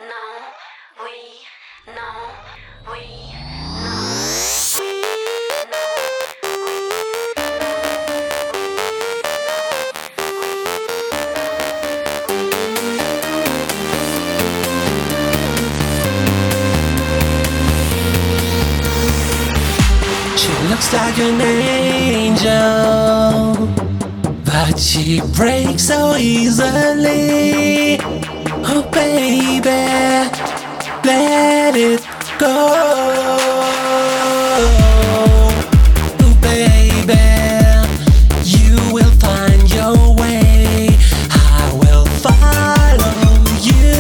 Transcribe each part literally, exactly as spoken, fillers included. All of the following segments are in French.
Looks like an angel, but she breaks so easily. Oh baby, let it go. Oh baby, you will find your way. I will follow you,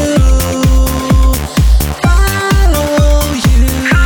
follow you.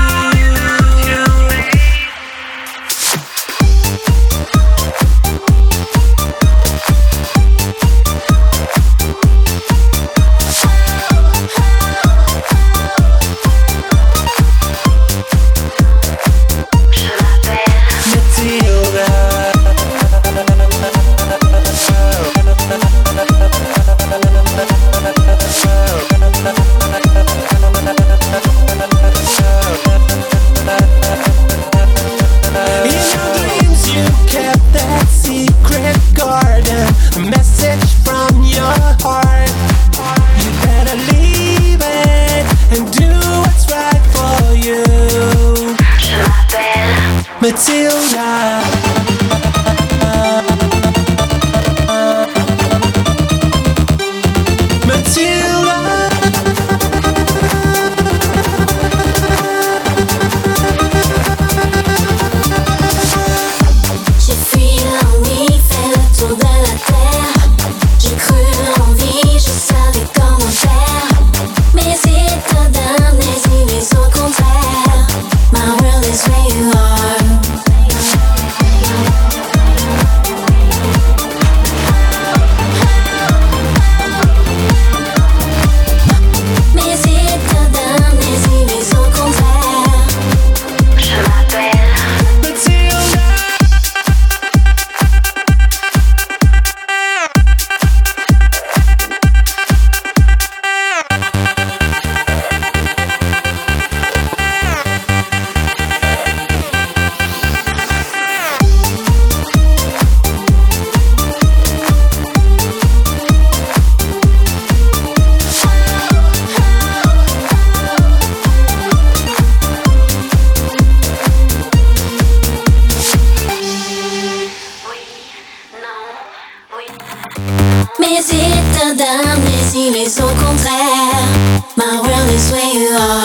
Matilda. Mes états d'âme, les îles au contraire. My world is where you are.